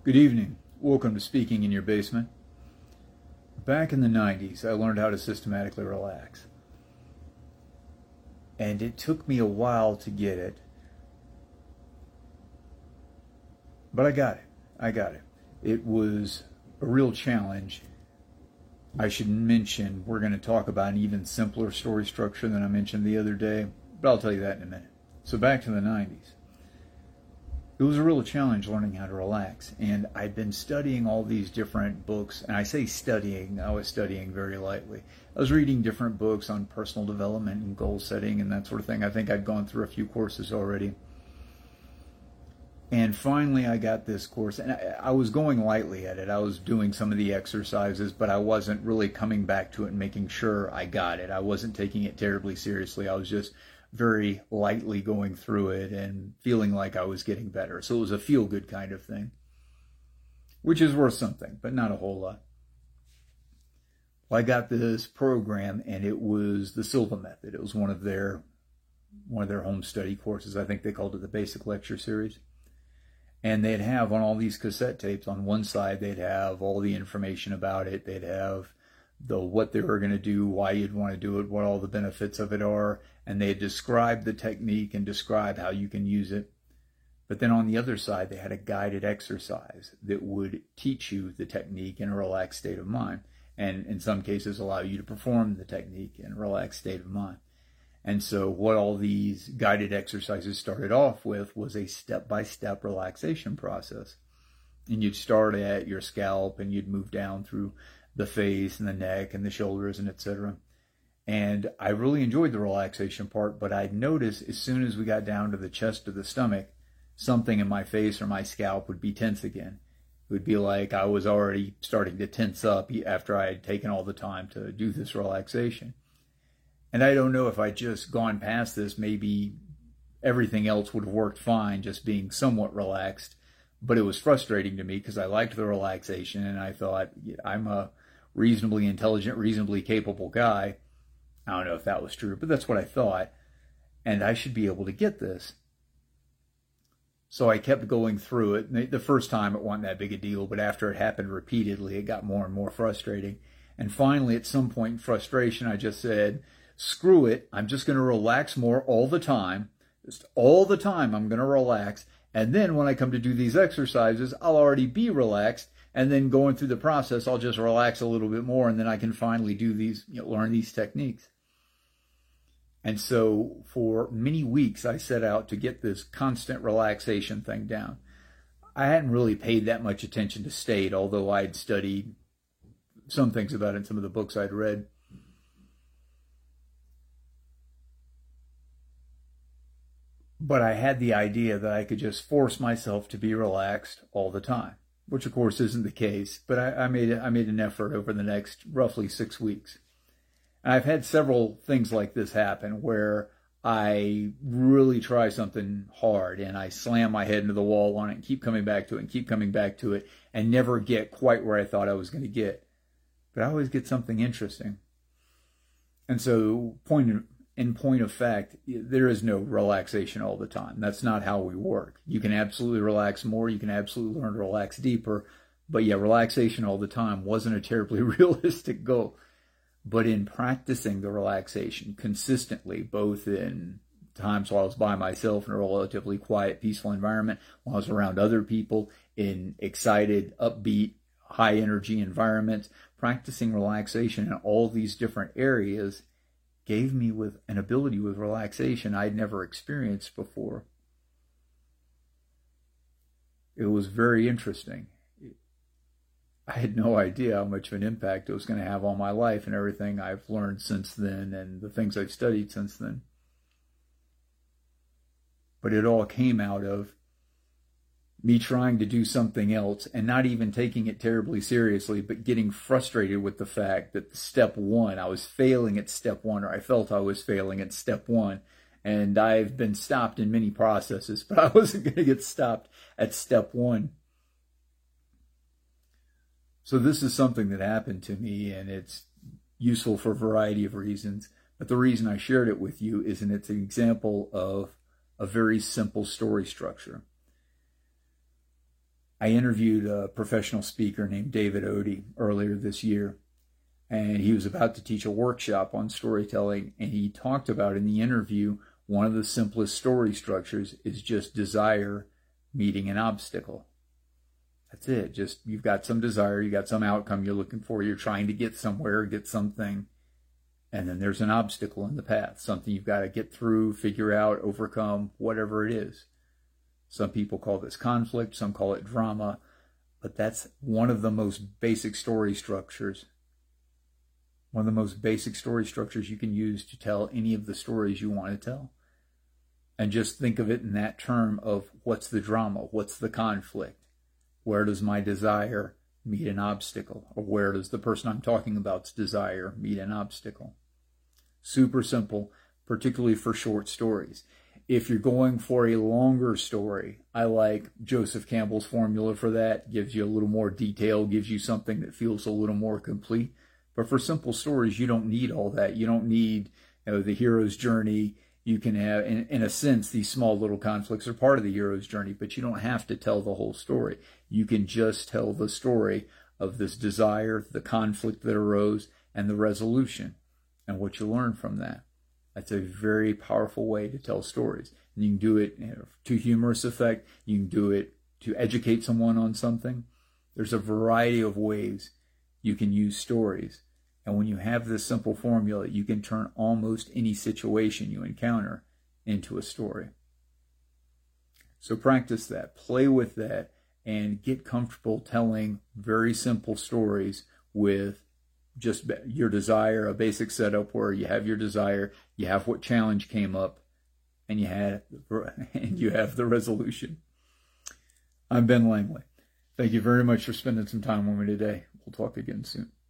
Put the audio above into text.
Good evening. Welcome to Speaking in Your Basement. Back in the 90s, I learned how to systematically relax. And it took me a while to get it. But I got it. It was a real challenge. I should mention, we're going to talk about an even simpler story structure than I mentioned the other day, but I'll tell you that in a minute. So back to the 90s. It was a real challenge learning how to relax, and I'd been studying all these different books, and I say studying, I was studying very lightly. I was reading different books on personal development and goal setting and that sort of thing. I think I'd gone through a few courses already. And finally I got this course, and I was going lightly at it. I was doing some of the exercises, but I wasn't really coming back to it and making sure I got it. I wasn't taking it terribly seriously. I was just very lightly going through it and feeling like I was getting better. So it was a feel-good kind of thing, which is worth something, but not a whole lot. Well, I got this program, and it was the Silva Method. It was one of their home study courses. I think they called it the Basic Lecture Series. And they'd have on all these cassette tapes, on one side, they'd have all the information about it. They'd have what they were going to do, why you'd want to do it, what all the benefits of it are, and they describe the technique and describe how you can use it. But then on the other side, they had a guided exercise that would teach you the technique in a relaxed state of mind, and in some cases allow you to perform the technique in a relaxed state of mind. And so what all these guided exercises started off with was a step-by-step relaxation process. And you'd start at your scalp, and you'd move down through the face and the neck and the shoulders and etc. And I really enjoyed the relaxation part, but I'd notice as soon as we got down to the chest or the stomach, something in my face or my scalp would be tense again. It would be like I was already starting to tense up after I had taken all the time to do this relaxation. And I don't know if I'd just gone past this, maybe everything else would have worked fine, just being somewhat relaxed. But it was frustrating to me because I liked the relaxation, and I thought, I'm a reasonably intelligent, reasonably capable guy. I don't know if that was true, but that's what I thought. And I should be able to get this. So I kept going through it. The first time it wasn't that big a deal, but after it happened repeatedly, it got more and more frustrating. And finally, at some point in frustration, I just said, screw it. I'm just going to relax more all the time. Just all the time I'm going to relax. And then when I come to do these exercises, I'll already be relaxed. And then going through the process, I'll just relax a little bit more. And then I can finally do these, learn these techniques. And so for many weeks, I set out to get this constant relaxation thing down. I hadn't really paid that much attention to state, although I'd studied some things about it in some of the books I'd read. But I had the idea that I could just force myself to be relaxed all the time, which of course isn't the case. But I made an effort over the next roughly 6 weeks. And I've had several things like this happen where I really try something hard and I slam my head into the wall on it and keep coming back to it and keep coming back to it and never get quite where I thought I was going to get. But I always get something interesting. And so in point of fact, there is no relaxation all the time. That's not how we work. You can absolutely relax more. You can absolutely learn to relax deeper. But yeah, relaxation all the time wasn't a terribly realistic goal. But in practicing the relaxation consistently, both in times while I was by myself in a relatively quiet, peaceful environment, while I was around other people in excited, upbeat, high energy environments, practicing relaxation in all these different areas gave me with an ability with relaxation I'd never experienced before. It was very interesting. I had no idea how much of an impact it was going to have on my life and everything I've learned since then and the things I've studied since then. But it all came out of me trying to do something else and not even taking it terribly seriously, but getting frustrated with the fact that step one, I was failing at step one, or I felt I was failing at step one. And I've been stopped in many processes, but I wasn't going to get stopped at step one. So this is something that happened to me, and it's useful for a variety of reasons. But the reason I shared it with you is it's an example of a very simple story structure. I interviewed a professional speaker named David Odie earlier this year, and he was about to teach a workshop on storytelling, and he talked about in the interview one of the simplest story structures is just desire meeting an obstacle. That's it. Just you've got some desire, you got some outcome you're looking for, you're trying to get somewhere, get something, and then there's an obstacle in the path, something you've got to get through, figure out, overcome, whatever it is. Some people call this conflict, some call it drama, but that's one of the most basic story structures. One of the most basic story structures you can use to tell any of the stories you want to tell. And just think of it in that term of what's the drama, what's the conflict? Where does my desire meet an obstacle? Or where does the person I'm talking about's desire meet an obstacle? Super simple, particularly for short stories. If you're going for a longer story, I like Joseph Campbell's formula for that. Gives you a little more detail, gives you something that feels a little more complete. But for simple stories, you don't need all that. You don't need the hero's journey. You can have, in a sense, these small little conflicts are part of the hero's journey, but you don't have to tell the whole story. You can just tell the story of this desire, the conflict that arose, and the resolution, and what you learn from that. That's a very powerful way to tell stories. And you can do it to humorous effect. You can do it to educate someone on something. There's a variety of ways you can use stories. And when you have this simple formula, you can turn almost any situation you encounter into a story. So practice that, play with that, and get comfortable telling very simple stories with just your desire, a basic setup where you have your desire, you have what challenge came up, and you have the resolution. I'm Ben Langley. Thank you very much for spending some time with me today. We'll talk again soon.